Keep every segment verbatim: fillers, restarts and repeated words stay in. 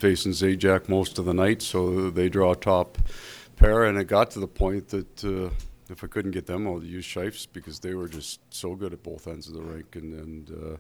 facing Zajac most of the night, so they draw top pair, and it got to the point that uh, if I couldn't get them, I'll use Shifes because they were just so good at both ends of the rink, and, and uh,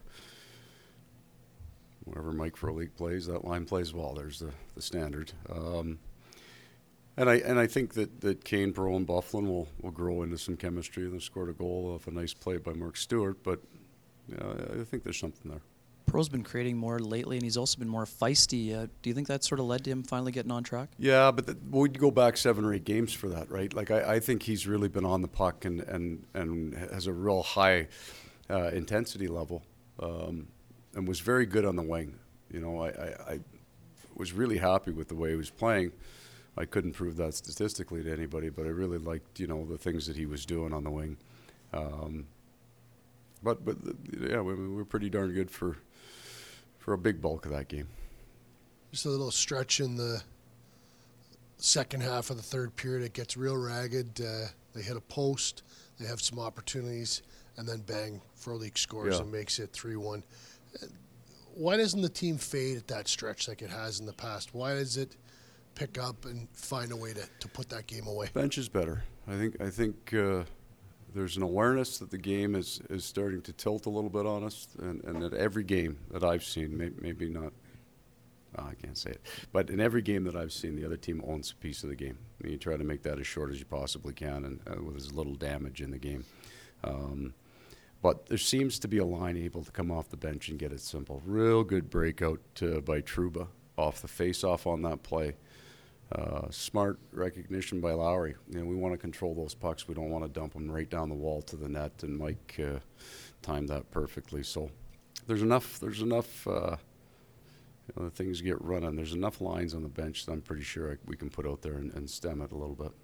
whenever Mike Frolik plays, that line plays well. There's the, the standard. Um, and I and I think that, that Kane, Pro, and Bufflin will, will grow into some chemistry. They scored a goal off a nice play by Mark Stewart, but you know, I think there's something there. Pro's been creating more lately, and he's also been more feisty. Uh, do you think that sort of led to him finally getting on track? Yeah, but the, we'd go back seven or eight games for that, right? Like, I, I think he's really been on the puck and, and, and has a real high uh, intensity level um, and was very good on the wing. You know, I, I, I was really happy with the way he was playing. I couldn't prove that statistically to anybody, but I really liked, you know, the things that he was doing on the wing. Um, but, but yeah, we, we were pretty darn good for... for a big bulk of that game. Just a little stretch in the second half of the third period. It gets real ragged. Uh, they hit a post. They have some opportunities. And then bang, Frolik scores yeah. and makes it three one. Uh, why doesn't the team fade at that stretch like it has in the past? Why does it pick up and find a way to, to put that game away? Bench is better. I think I think uh, there's an awareness that the game is, is starting to tilt a little bit on us, and, and that every game that I've seen, maybe, maybe not, oh, I can't say it, but in every game that I've seen, the other team owns a piece of the game. And you try to make that as short as you possibly can and uh, with as little damage in the game. Um, but there seems to be a line able to come off the bench and get it simple. Real good breakout uh, by Trouba off the face-off on that play. Uh, smart recognition by Lowry. You know, we want to control those pucks. We don't want to dump them right down the wall to the net, and Mike uh, timed that perfectly. So there's enough. There's enough. Uh, you know, things get running. There's enough lines on the bench that I'm pretty sure I, we can put out there and, and stem it a little bit.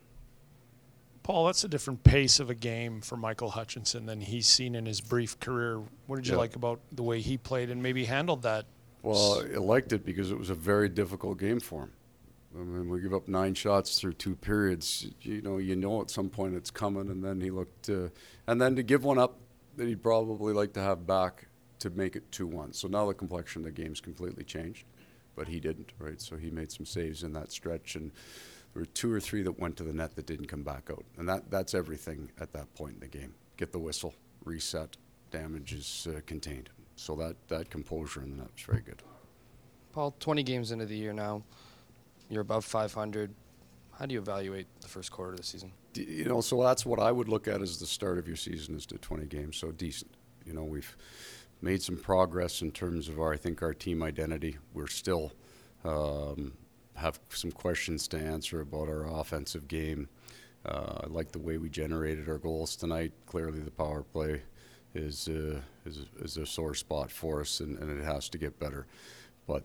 Paul, that's a different pace of a game for Michael Hutchinson than he's seen in his brief career. What did you yeah. like about the way he played and maybe handled that? Well, I liked it because it was a very difficult game for him. I mean, we give up nine shots through two periods. You know, you know at some point it's coming, and then he looked, uh, and then to give one up that he'd probably like to have back to make it two one. So now the complexion of the game's completely changed, but he didn't, right? So he made some saves in that stretch, and there were two or three that went to the net that didn't come back out, and that that's everything at that point in the game. Get the whistle, reset, damage is uh, contained. So that, that composure in the net was very good. Paul, twenty games into the year now. You're above five hundred. How do you evaluate the first quarter of the season? You know, so that's what I would look at as the start of your season is to twenty games, so decent. You know, we've made some progress in terms of our, I think, our team identity. We're still um, have some questions to answer about our offensive game. Uh, I like the way we generated our goals tonight. Clearly the power play is, uh, is, is a sore spot for us, and, and it has to get better. But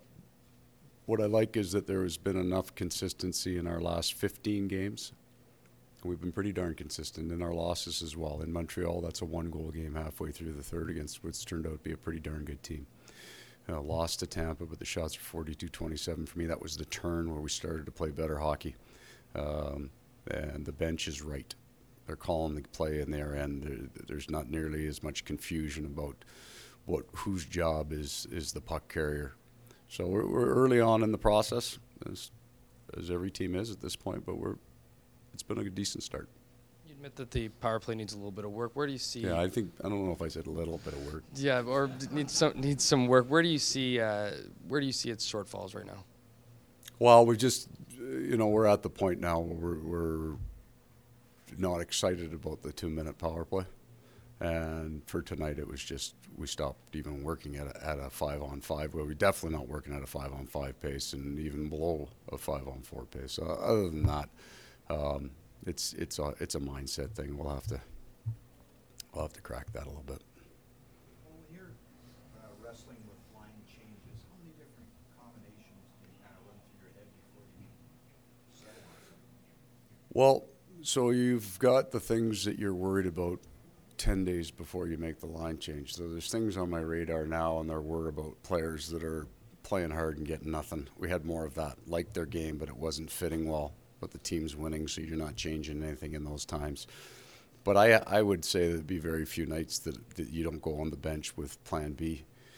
what I like is that there has been enough consistency in our last fifteen games. We've been pretty darn consistent in our losses as well. In Montreal, that's a one-goal game halfway through the third against what's turned out to be a pretty darn good team. Uh, lost to Tampa, but the shots were forty-two twenty-seven. For me, that was the turn where we started to play better hockey. Um, and the bench is right. They're calling the play in their end. There, there's not nearly as much confusion about what whose job is, is the puck carrier. So we're, we're early on in the process, as, as every team is at this point, but we're it's been a decent start. You admit that the power play needs a little bit of work. Where do you see? Yeah, I think I don't know if I said a little bit of work. Yeah, or needs some needs some work. Where do you see uh, where do you see its shortfalls right now? Well, we just you know we're at the point now where we're, we're not excited about the two-minute power play. And for tonight, it was just we stopped even working at a, at a five-on-five, where we're definitely not working at a five-on-five pace, and even below a five-on-four pace. Uh, other than that, um, it's it's a it's a mindset thing. We'll have to we'll have to crack that a little bit. Well, when you're uh, wrestling with line changes, how many different combinations do you kind of run through your head before you settle on something? Well, so you've got the things that you're worried about ten days before you make the line change. So there's things on my radar now, and there were about players that are playing hard and getting nothing. We had more of that, liked their game, but it wasn't fitting well. But the team's winning, so you're not changing anything in those times. But I I would say there'd be very few nights that, that you don't go on the bench with plan B.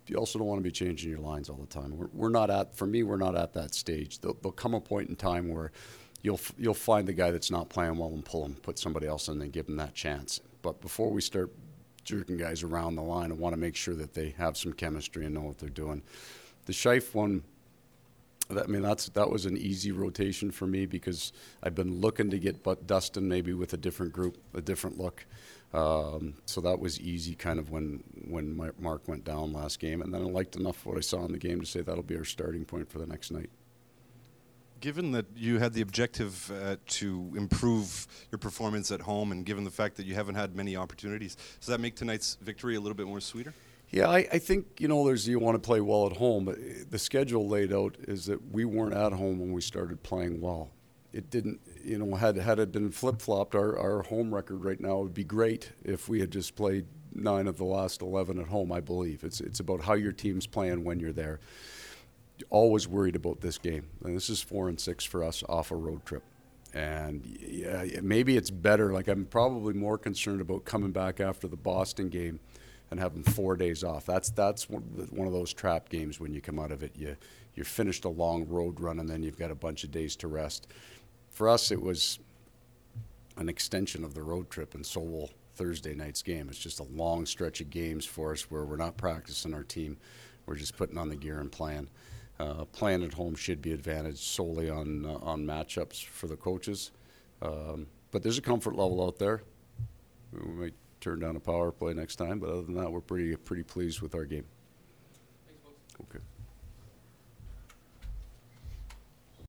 you also don't want to be changing your lines all the time. We're, we're not at, for me, we're not at that stage. There'll, there'll come a point in time where you'll you'll find the guy that's not playing well and pull him, put somebody else in, and give him that chance. But before we start jerking guys around the line, I want to make sure that they have some chemistry and know what they're doing. The Scheif one, that, I mean, that's that was an easy rotation for me because I've been looking to get but Dustin maybe with a different group, a different look. Um, so that was easy kind of when when my, Mark went down last game. And then I liked enough what I saw in the game to say that'll be our starting point for the next night. Given that you had the objective uh, to improve your performance at home, and given the fact that you haven't had many opportunities, does that make tonight's victory a little bit more sweeter? Yeah, I, I think, you know, there's you want to play well at home, but the schedule laid out is that we weren't at home when we started playing well. It didn't, you know, had had it been flip-flopped, our, our home record right now would be great if we had just played nine of the last eleven at home, I believe. It's, it's about how your team's playing when you're there. Always worried about this game. And this is four and six for us off a road trip. And yeah, maybe it's better. Like, I'm probably more concerned about coming back after the Boston game and having four days off. That's that's one of, the, one of those trap games when you come out of it. You you finished a long road run and then you've got a bunch of days to rest. For us, it was an extension of the road trip, and so will Thursday night's game. It's just a long stretch of games for us where we're not practicing our team. We're just putting on the gear and playing. Uh, playing at home should be advantaged solely on uh, on matchups for the coaches. Um, but there's a comfort level out there. We might turn down a power play next time, but other than that, we're pretty pretty pleased with our game. Okay.